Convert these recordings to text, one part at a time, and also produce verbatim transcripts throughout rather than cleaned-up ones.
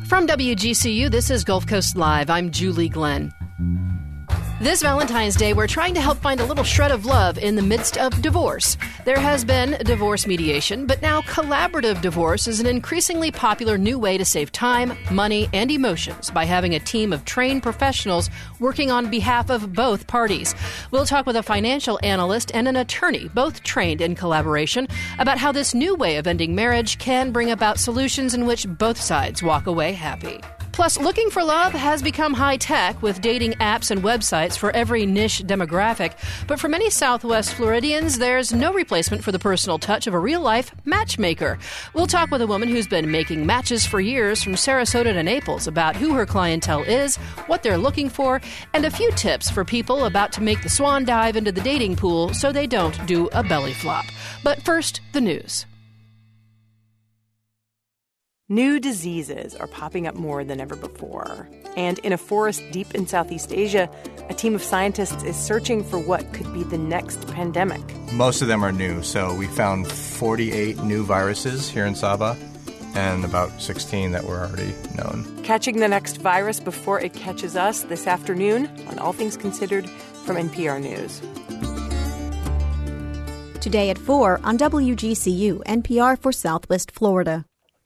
From W G C U, this is Gulf Coast Live. I'm Julie Glenn. This Valentine's Day, we're trying to help find a little shred of love in the midst of divorce. There has been divorce mediation, but now collaborative divorce is an increasingly popular new way to save time, money, and emotions by having a team of trained professionals working on behalf of both parties. We'll talk with a financial analyst and an attorney, both trained in collaboration, about how this new way of ending marriage can bring about solutions in which both sides walk away happy. Plus, looking for love has become high-tech with dating apps and websites for every niche demographic. But for many Southwest Floridians, there's no replacement for the personal touch of a real-life matchmaker. We'll talk with a woman who's been making matches for years from Sarasota to Naples about who her clientele is, what they're looking for, and a few tips for people about to make the swan dive into the dating pool so they don't do a belly flop. But first, the news. New diseases are popping up more than ever before. And in a forest deep in Southeast Asia, a team of scientists is searching for what could be the next pandemic. Most of them are new, so we found forty-eight new viruses here in Sabah and about sixteen that were already known. Catching the next virus before it catches us this afternoon on All Things Considered from N P R News. Today at four on W G C U, N P R for Southwest Florida.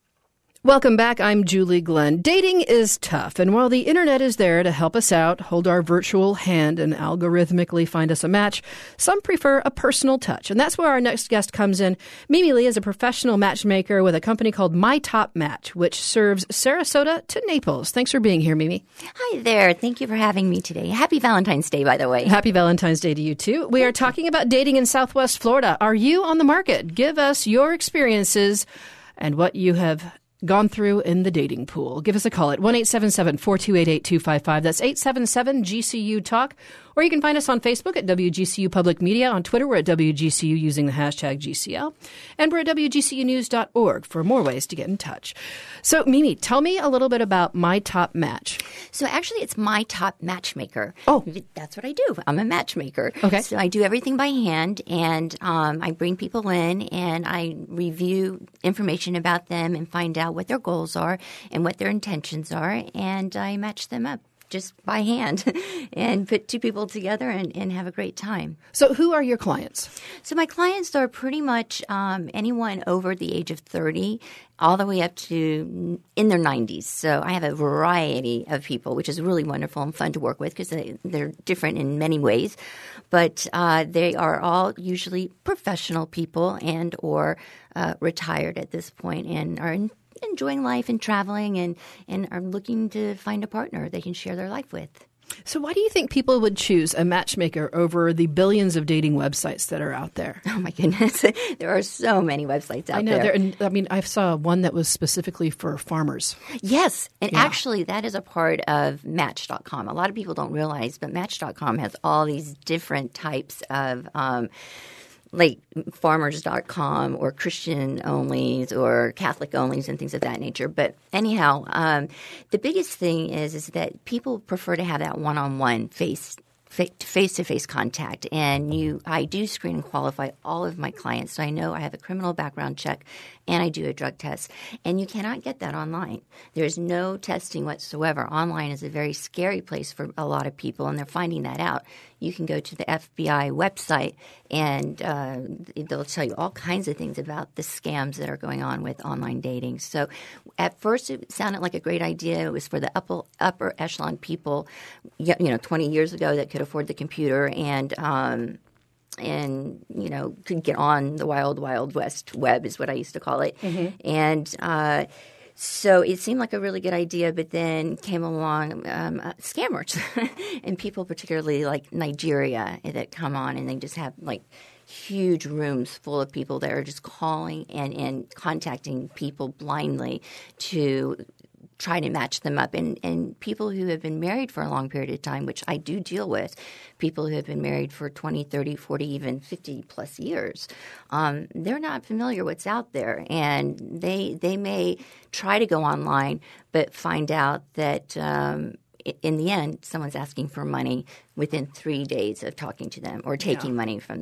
Welcome back. I'm Julie Glenn. Dating is tough, and while the internet is there to help us out, hold our virtual hand, and algorithmically find us a match, some prefer a personal touch, and that's where our next guest comes in. Mimi Lee is a professional matchmaker with a company called My Top Match, which serves Sarasota to Naples. Thanks for being here, Mimi. Hi there. Thank you for having me today. Happy Valentine's Day, by the way. Happy Valentine's Day to you, too. We are talking about dating in Southwest Florida. Are you on the market? Give us your experiences and what you have gone through in the dating pool. Give us a call at one eight seven seven, four two eight, eight two five five. That's eight seven seven G C U Talk. Or you can find us on Facebook at W G C U Public Media. On Twitter, we're at W G C U using the hashtag G C L. And we're at W G C U news dot org for more ways to get in touch. So, Mimi, tell me a little bit about My Top Match. So, actually, it's My Top Matchmaker. Oh. That's what I do. I'm a matchmaker. Okay. So, I do everything by hand, and um, I bring people in, and I review information about them and find out what their goals are and what their intentions are, and I match them up just by hand and put two people together and, and have a great time. So who are your clients? So my clients are pretty much um, anyone over the age of thirty all the way up to in their nineties. So I have a variety of people, which is really wonderful and fun to work with because they, they're different in many ways. But uh, they are all usually professional people and or uh, retired at this point and are in enjoying life and traveling and, and are looking to find a partner they can share their life with. So why do you think people would choose a matchmaker over the billions of dating websites that are out there? Oh, my goodness. There are so many websites out I know, there. there. I mean, I saw one that was specifically for farmers. Yes. And Yeah. actually, that is a part of Match dot com. A lot of people don't realize, but Match dot com has all these different types of um like farmers dot com or Christian onlys or Catholic onlys and things of that nature. But anyhow, um, the biggest thing is is that people prefer to have that one-on-one face face-to-face contact. And you, I do screen and qualify all of my clients. So I know I have a criminal background check and I do a drug test. And you cannot get that online. There's no testing whatsoever. Online is a very scary place for a lot of people, and they're finding that out. You can go to the F B I website, and uh, they'll tell you all kinds of things about the scams that are going on with online dating. So at first it sounded like a great idea. It was for the upper, upper echelon people, you know, twenty years ago that could afford the computer and um, and, you know, could get on the wild, wild west web is what I used to call it. Mm-hmm. And uh So it seemed like a really good idea, but then came along um, uh, scammers and people particularly like Nigeria that come on and they just have like huge rooms full of people that are just calling and, and contacting people blindly to try to match them up. And, and people who have been married for a long period of time, which I do deal with, people who have been married for twenty, thirty, forty, even fifty plus years, um, they're not familiar what's out there. And they they may try to go online but find out that um, in the end someone's asking for money within three days of talking to them or taking Yeah. money from them.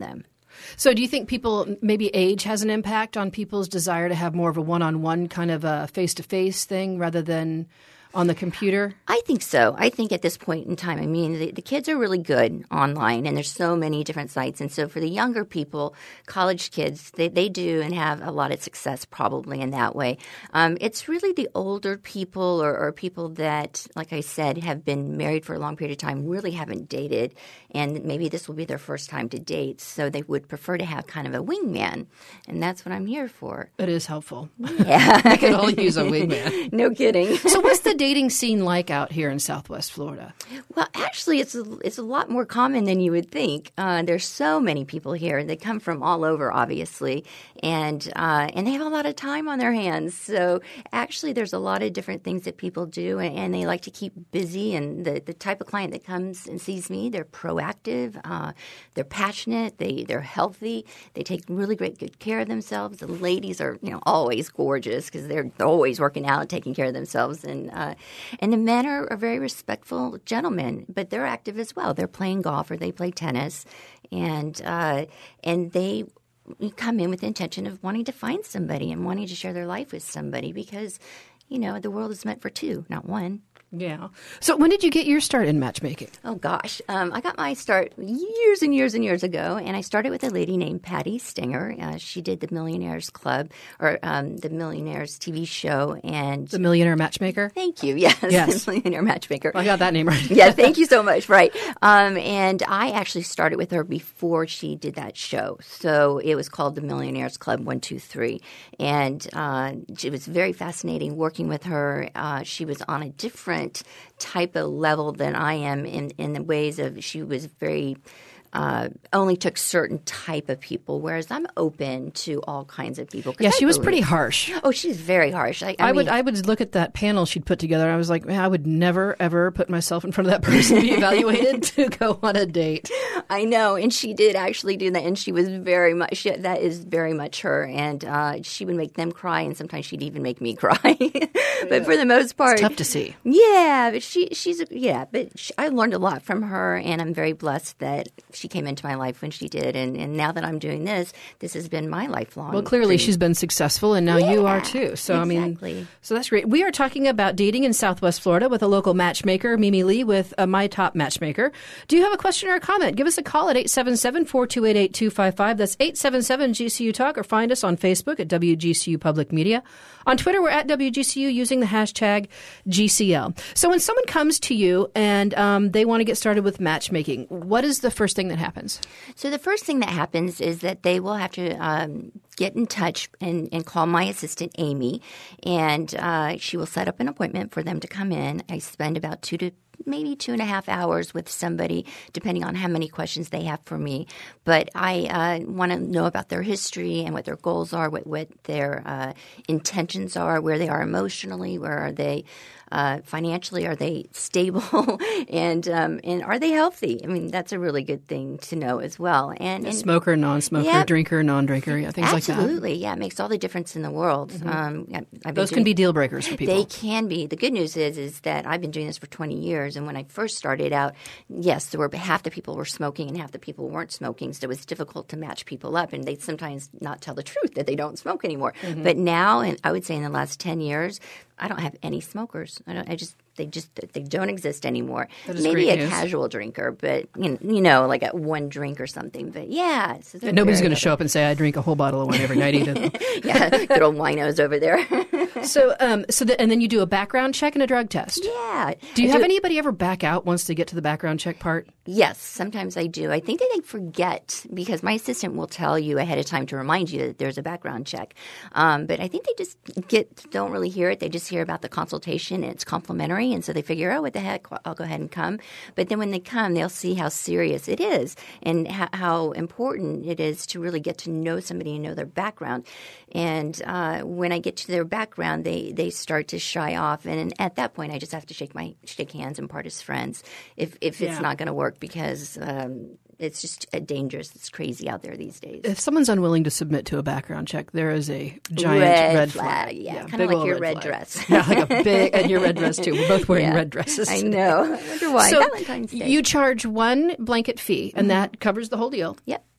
So do you think people, maybe age has an impact on people's desire to have more of a one-on-one kind of a face-to-face thing rather than on the computer? I think so. I think at this point in time, I mean, the, the kids are really good online, and there's so many different sites. And so for the younger people, college kids, they, they do and have a lot of success probably in that way. Um, it's really the older people or, or people that, like I said, have been married for a long period of time, really haven't dated, and maybe this will be their first time to date. So they would prefer to have kind of a wingman, and that's what I'm here for. It is helpful. Yeah. We could all use a wingman. No kidding. So what's the dating scene like out here in Southwest Florida? Well, actually, it's a, it's a lot more common than you would think. Uh, there's so many people here. They come from all over, obviously, and uh, and they have a lot of time on their hands. So actually, there's a lot of different things that people do, and, and they like to keep busy. And the, the type of client that comes and sees me, they're proactive, uh, they're passionate, they they're healthy, they take really great good care of themselves. The ladies are, you know, always gorgeous because they're always working out, taking care of themselves, and uh, And the men are, are very respectful gentlemen, but they're active as well. They're playing golf or they play tennis, and uh, and they come in with the intention of wanting to find somebody and wanting to share their life with somebody because, you know, the world is meant for two, not one. Yeah. So when did you get your start in matchmaking? Oh, gosh. Um, I got my start years and years and years ago, and I started with a lady named Patty Stinger. Uh, she did the Millionaires Club, or um, the Millionaires T V show. and The Millionaire Matchmaker? Thank you. Yes, Yes. the Millionaire Matchmaker. I got that name right. Yeah, thank you so much. Right. Um, and I actually started with her before she did that show. So it was called the Millionaires Club one two three. And uh, it was very fascinating working with her. Uh, she was on a different type of level than I am in, in the ways of she was very uh, only took certain type of people, whereas I'm open to all kinds of people. Yeah, she I was believe, pretty harsh. Oh, she's very harsh. I, I, I mean, would I would look at that panel she'd put together. And I was like, man, I would never, ever put myself in front of that person to be evaluated to go on a date. I know, and she did actually do that, and she was very much she, that is very much her, and uh, she would make them cry, and sometimes she'd even make me cry. But yeah. For the most part, it's tough to see. Yeah, but she she's yeah, but she, I learned a lot from her, and I'm very blessed that she came into my life when she did, and, and now that I'm doing this, this has been my lifelong. Well, clearly dream. She's been successful, and now yeah, you are too. So exactly. I mean, so that's great. We are talking about dating in Southwest Florida with a local matchmaker, Mimi Lee, with uh, My Top Matchmaker. Do you have a question or a comment? Give us a call at eight seven seven, four two eight, eight two five five. That's eight seven seven G C U Talk, or find us on Facebook at W G C U Public Media. On Twitter, we're at W G C U using the hashtag G C L. So when someone comes to you and um, they want to get started with matchmaking, what is the first thing that happens? So the first thing that happens is that they will have to um, get in touch and, and call my assistant, Amy, and uh, she will set up an appointment for them to come in. I spend about two to maybe two and a half hours with somebody, depending on how many questions they have for me. But I uh, want to know about their history and what their goals are, what, what their uh, intentions are, where they are emotionally, where are they uh, financially, are they stable, and um, and are they healthy? I mean, that's a really good thing to know as well. And, and smoker, non-smoker, yeah, drinker, non-drinker, yeah, things like that. Absolutely, yeah, it makes all the difference in the world. Mm-hmm. Um, I've been Those doing, can be deal breakers for people. They can be. The good news is is that I've been doing this for twenty years, and when I first started out, yes, there were half the people were smoking and half the people weren't smoking, so it was difficult to match people up, and they'd sometimes not tell the truth that they don't smoke anymore. Mm-hmm. But now, and I would say in the last ten years, I don't have any smokers. I don't. I just they just they don't exist anymore. Maybe a news. Casual drinker, but you know, you know, like a one drink or something. But yeah, so and nobody's going to show up and say I drink a whole bottle of wine every night either. Yeah, good old winos over there. So, um, so the, and then you do a background check and a drug test. Yeah. Do you I have do, anybody ever back out once they get to the background check part? Yes, sometimes I do. I think that they forget because my assistant will tell you ahead of time to remind you that there's a background check. Um, but I think they just get don't really hear it. They just hear about the consultation and it's complimentary, and so they figure, oh, what the heck, I'll go ahead and come. But then when they come, they'll see how serious it is and how, how important it is to really get to know somebody and know their background. And uh, when I get to their background, they, they start to shy off, and at that point, I just have to shake my shake hands and part as friends if if it's yeah. not going to work because um, it's just uh, dangerous. It's crazy out there these days. If someone's unwilling to submit to a background check, there is a giant red, red flag. flag. Yeah, yeah kind of like your red, red dress. Yeah, like a big and your red dress too. We're both wearing yeah, red dresses. I know. I wonder why. So Valentine's Day. You charge one blanket fee, and mm-hmm. that covers the whole deal. Yep.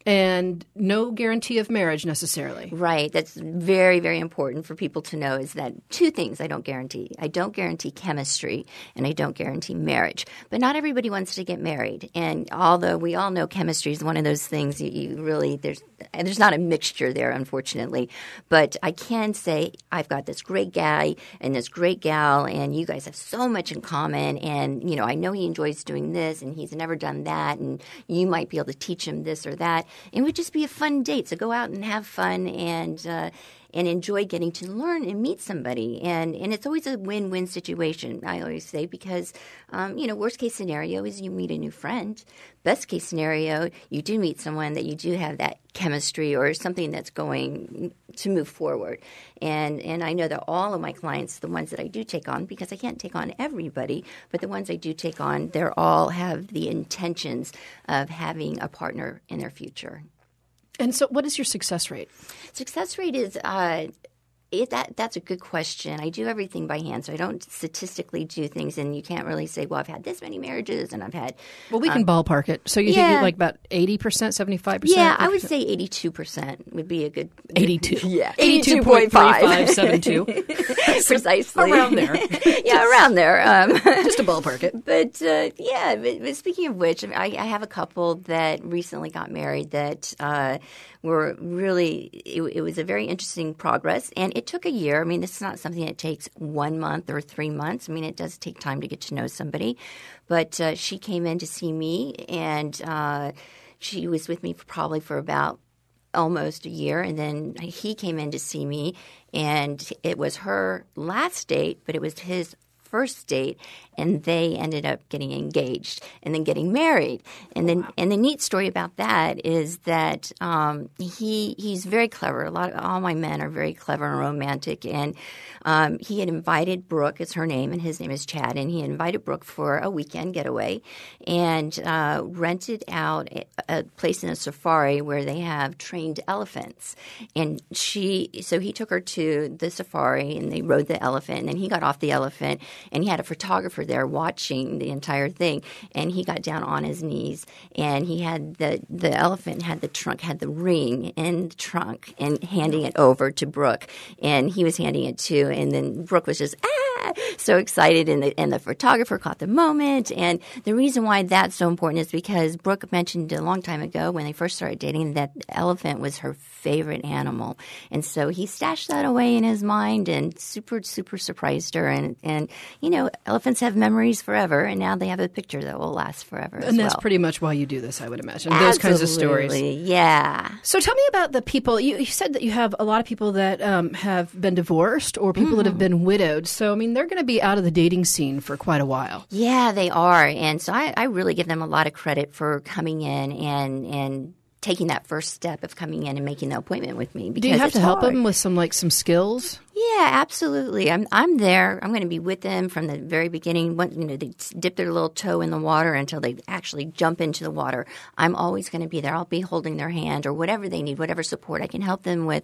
And no guarantee of marriage necessarily. Right. That's very, very important for people to know is that two things I don't guarantee. I don't guarantee chemistry and I don't guarantee marriage. But not everybody wants to get married. And although we all know chemistry is one of those things you, you really – there's there's not a mixture there, unfortunately. But I can say I've got this great guy and this great gal and you guys have so much in common and, you know, I know he enjoys doing this and he's never done that and you might be able to teach him this or that. It would just be a fun date. So go out and have fun and uh, and enjoy getting to learn and meet somebody. And and it's always a win-win situation, I always say, because, um, you know, worst case scenario is you meet a new friend. Best case scenario, you do meet someone that you do have that chemistry or something that's going to move forward. And and I know that all of my clients, the ones that I do take on, because I can't take on everybody, but the ones I do take on, they're all have the intentions of having a partner in their future. And so what is your success rate? Success rate is uh, it, that that's a good question. I do everything by hand, so I don't statistically do things, and you can't really say, well, I've had this many marriages, and I've had – Well, we can um, ballpark it. So you yeah. think like about eighty percent, seventy-five percent? Yeah, I would say eighty-two percent would be a good – eighty-two. Yeah. eighty-two point three five seven two. Precisely. Around there. yeah, around there. Um, Just to ballpark it. But, uh, yeah, but, but speaking of which, I, I have a couple that recently got married that uh, were really it, – it was a very interesting progress, and it took a year. I mean, this is not something that takes one month or three months. I mean, it does take time to get to know somebody. But uh, she came in to see me, and uh, she was with me for probably for about almost a year. And then he came in to see me, and it was her last date, but it was his first date, and they ended up getting engaged and then getting married. And then, wow. and the neat story about that is that um, he he's very clever. A lot of all my men are very clever and romantic. And um, he had invited Brooke, is her name, and his name is Chad. And he invited Brooke for a weekend getaway, and uh, rented out a, a place in a safari where they have trained elephants. And she, so he took her to the safari, and they rode the elephant. And then he got off the elephant. And he had a photographer there watching the entire thing. And he got down on his knees, and he had the the elephant had the trunk, had the ring in the trunk, and handing it over to Brooke. And he was handing it to, and then Brooke was just ah so excited, and the and the photographer caught the moment. And the reason why that's so important is because Brooke mentioned a long time ago when they first started dating that the elephant was her favorite animal, and so he stashed that away in his mind and super super surprised her. And and you know, elephants have memories forever, and now they have a picture that will last forever as And that's well. pretty much why you do this, I would imagine. Absolutely. Those kinds of stories. Yeah. So tell me about the people. You, you said that you have a lot of people that um, have been divorced or people mm-hmm. that have been widowed. So, I mean, they're going to be out of the dating scene for quite a while. Yeah, they are. And so I, I really give them a lot of credit for coming in and and taking that first step of coming in and making the appointment with me. Because do you have it's to help hard. them with some like some skills? Yeah, absolutely. I'm I'm there. I'm going to be with them from the very beginning. When, you know, they dip their little toe in the water until they actually jump into the water. I'm always going to be there. I'll be holding their hand or whatever they need, whatever support. I can help them with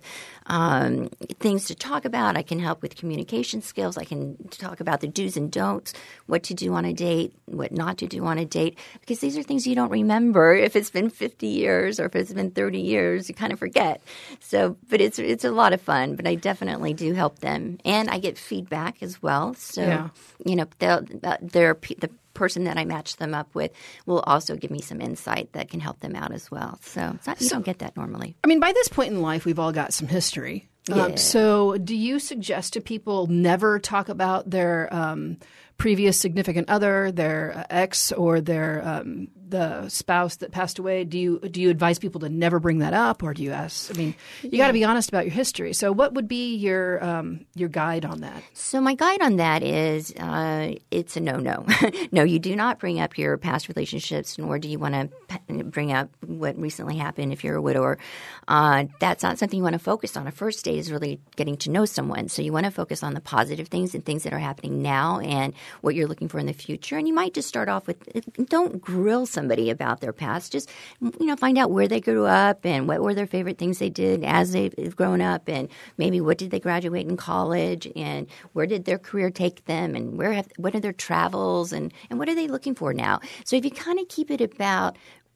um, things to talk about. I can help with communication skills. I can talk about the do's and don'ts, what to do on a date, what not to do on a date, because these are things you don't remember if it's been fifty years or if it's been thirty years. You kind of forget. So, but it's it's a lot of fun. But I definitely do help them, and I get feedback as well. So, yeah. you know, they'll, uh, they're, the person that I match them up with will also give me some insight that can help them out as well. So, it's not, you so, don't get that normally. I mean, by this point in life, we've all got some history. Yeah. Um, so, do you suggest to people never talk about their um, previous significant other, their ex, or their um, the spouse that passed away? Do you do you advise people to never bring that up, or do you ask? I mean, you yeah. got to be honest about your history. So, what would be your um, your guide on that? So, my guide on that is uh, it's a no-no. No, you do not bring up your past relationships, nor do you want to bring up what recently happened if you're a widower. Uh, that's not something you want to focus on. A first date is really getting to know someone. So, you want to focus on the positive things and things that are happening now and what you're looking for in the future. And you might just start off with don't grill somebody about their past. Just, you know, find out where they grew up and what were their favorite things they did as they've grown up, and maybe what did they graduate in college, and where did their career take them, and where have, what are their travels, and, and what are they looking for now. So if you kind of keep it about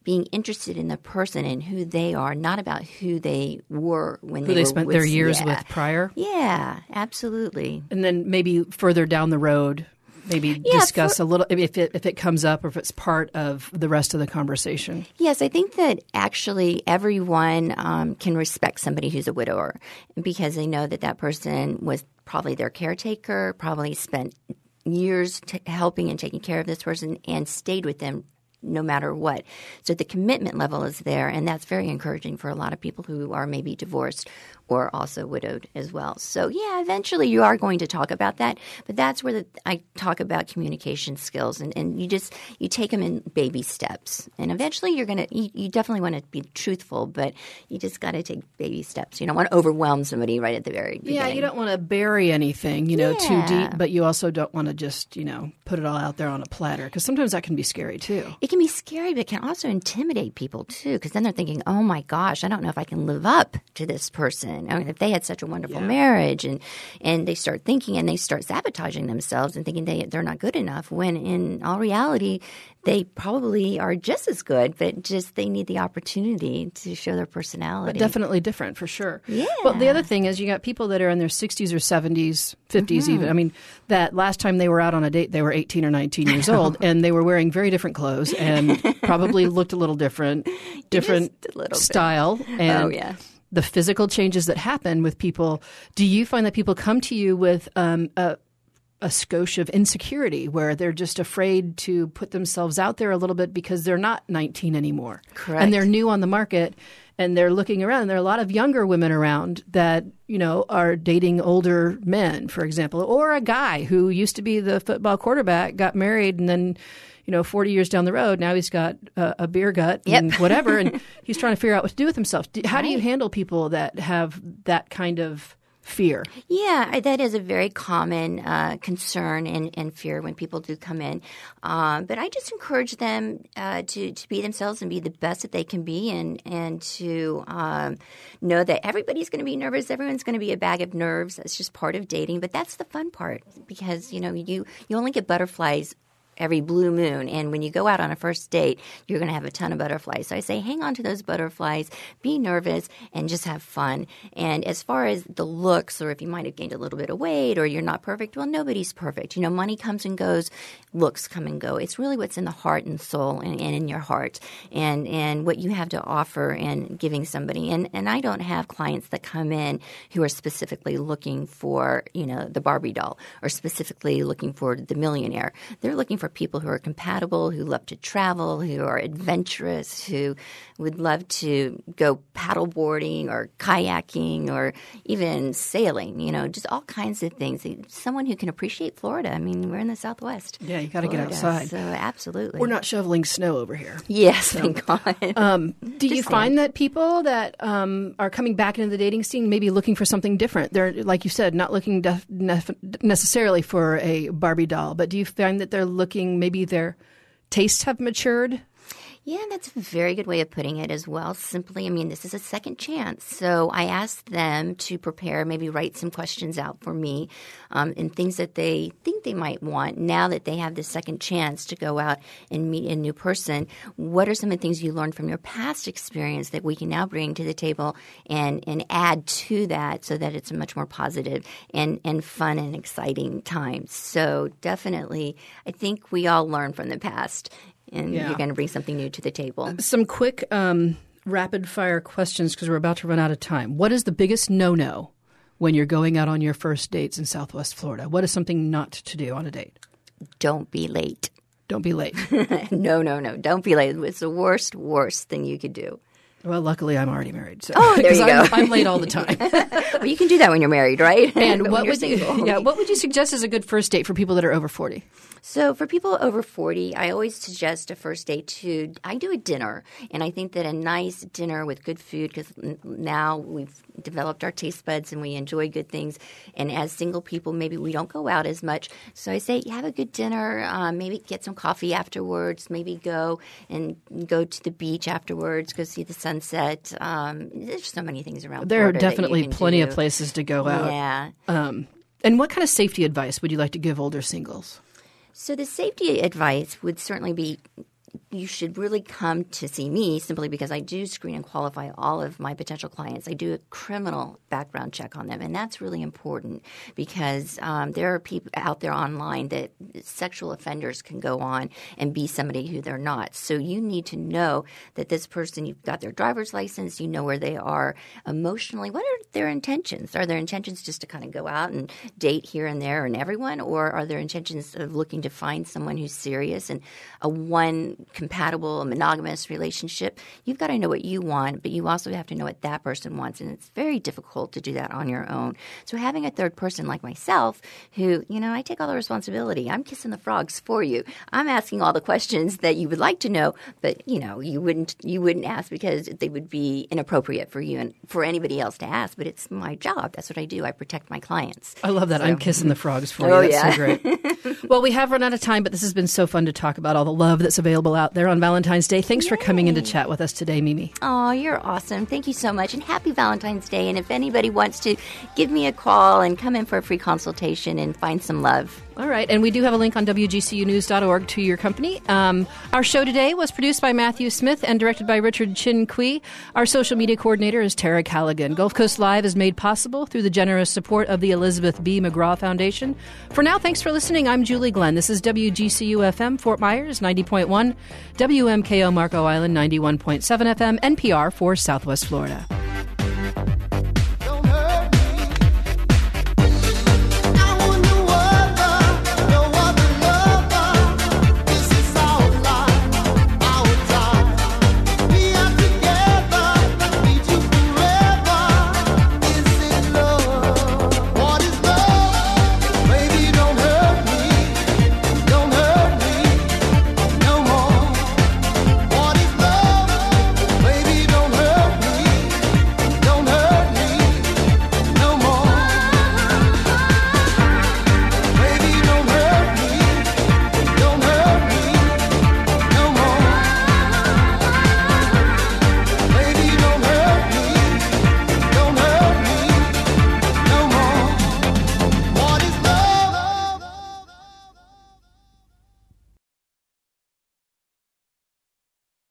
being interested in the person and who they are, not about who they were when Who they, they were spent with, their years yeah. with prior. Yeah, absolutely. And then maybe further down the road, maybe Yeah, discuss for- a little if it if it comes up or if it's part of the rest of the conversation. Yes, I think that actually everyone um, can respect somebody who's a widower because they know that that person was probably their caretaker, probably spent years t- helping and taking care of this person and stayed with them no matter what. So the commitment level is there, and that's very encouraging for a lot of people who are maybe divorced or also widowed as well. So, yeah, eventually you are going to talk about that, but that's where the, I talk about communication skills, and, and you just you take them in baby steps, and eventually you're going to you, you definitely want to be truthful, but you just got to take baby steps. You don't want to overwhelm somebody right at the very beginning. Yeah, you don't want to bury anything, you know, too Yeah. deep, but you also don't want to just, you know, put it all out there on a platter because sometimes that can be scary too. It can be scary, but it can also intimidate people too, because then they're thinking, "Oh my gosh, I don't know if I can live up to this person." I mean, if they had such a wonderful Yeah. marriage, and and they start thinking and they start sabotaging themselves and thinking they they're not good enough, when in all reality, they probably are just as good, but just they need the opportunity to show their personality. Definitely different for sure. Yeah. Well, the other thing is you got people that are in their sixties or seventies, fifties even. I mean, that last time they were out on a date, they were eighteen or nineteen years old, and they were wearing very different clothes and probably looked a little different, different Just a little bit. style. And Oh, yeah. the physical changes that happen with people. Do you find that people come to you with um, a a skosh of insecurity where they're just afraid to put themselves out there a little bit because they're not nineteen anymore? Correct. And they're new on the market and they're looking around. There are a lot of younger women around that, you know, are dating older men, for example, or a guy who used to be the football quarterback, got married, and then, you know, forty years down the road, now he's got a, a beer gut and Yep. whatever, and he's trying to figure out what to do with himself. Do, how do you Right. handle people that have that kind of fear? Yeah, I- that is a very common uh, concern and, and fear when people do come in. Um, but I just encourage them uh, to, to be themselves and be the best that they can be, and, and to um, know that everybody's going to be nervous. Everyone's going to be a bag of nerves. That's just part of dating. But that's the fun part because, you know, you, you only get butterflies every blue moon. And when you go out on a first date, you're going to have a ton of butterflies. So I say hang on to those butterflies, be nervous, and just have fun. And as far as the looks, or if you might have gained a little bit of weight or you're not perfect, well, nobody's perfect. You know, money comes and goes, looks come and go. It's really what's in the heart and soul and, and in your heart and, and what you have to offer and giving somebody. And, and I don't have clients that come in who are specifically looking for, you know, the Barbie doll or specifically looking for the millionaire. They're looking for people who are compatible, who love to travel, who are adventurous, who would love to go paddleboarding or kayaking or even sailing, you know, just all kinds of things. Someone who can appreciate Florida. I mean, we're in the Southwest. Yeah, you got to get Florida, outside. So absolutely. We're not shoveling snow over here. Yes, thank God. Um, do you Just find that people that um, are coming back into the dating scene maybe looking for something different? They're, like you said, not looking def- nef- necessarily for a Barbie doll, but do you find that they're looking, maybe their tastes have matured? Yeah, that's a very good way of putting it as well. Simply, I mean, this is a second chance. So I asked them to prepare, maybe write some questions out for me um, and things that they think they might want now that they have this second chance to go out and meet a new person. What are some of the things you learned from your past experience that we can now bring to the table and, and add to that so that it's a much more positive and, and fun and exciting time? So definitely, I think we all learn from the past. And Yeah. you're going to bring something new to the table. Some quick um, rapid fire questions because we're about to run out of time. What is the biggest no-no when you're going out on your first dates in Southwest Florida? What is something not to do on a date? Don't be late. Don't be late. no, no, no. Don't be late. It's the worst, worst thing you could do. Well, luckily, I'm already married. So. Oh, there 'Cause you I'm, go. I'm late all the time. Well, you can do that when you're married, right? And When what you're would you, single. yeah, what would you suggest as a good first date for people that are over forty? So for people over forty, I always suggest a first date to – I do a dinner, and I think that a nice dinner with good food, because now we've developed our taste buds and we enjoy good things, and as single people, maybe we don't go out as much. So I say have a good dinner, um, maybe get some coffee afterwards, maybe go and go to the beach afterwards, go see the sunset. Um, there's so many things around There are Florida that you definitely can plenty do. of places to go out. Yeah. Um, and what kind of safety advice would you like to give older singles? So the safety advice would certainly be you should really come to see me simply because I do screen and qualify all of my potential clients. I do a criminal background check on them, and that's really important because um, there are people out there online that sexual offenders can go on and be somebody who they're not. So you need to know that this person, you've got their driver's license, you know where they are emotionally. What are their intentions? Are their intentions just to kind of go out and date here and there and everyone, or are their intentions of looking to find someone who's serious and a one compatible, monogamous relationship? You've got to know what you want, but you also have to know what that person wants, and it's very difficult to do that on your own. So having a third person like myself who, you know, I take all the responsibility. I'm kissing the frogs for you. I'm asking all the questions that you would like to know, but, you know, you wouldn't you wouldn't ask because they would be inappropriate for you and for anybody else to ask, but it's my job. That's what I do. I protect my clients. I love that. So. I'm kissing the frogs for oh, you. That's yeah. so great. Well, we have run out of time, but this has been so fun to talk about all the love that's available out there on Valentine's Day. Thanks Yay. for coming in to chat with us today, Mimi. Oh, you're awesome. Thank you so much, and happy Valentine's Day. And if anybody wants to give me a call and come in for a free consultation and find some love. All right, and we do have a link on W G C U news dot org to your company. Um, our show today was produced by Matthew Smith and directed by Richard Chin Kui. Our social media coordinator is Tara Callaghan. Gulf Coast Live is made possible through the generous support of the Elizabeth B. McGraw Foundation. For now, thanks for listening. I'm Julie Glenn. This is W G C U F M Fort Myers ninety point one, W M K O Marco Island ninety-one point seven F M, N P R for Southwest Florida.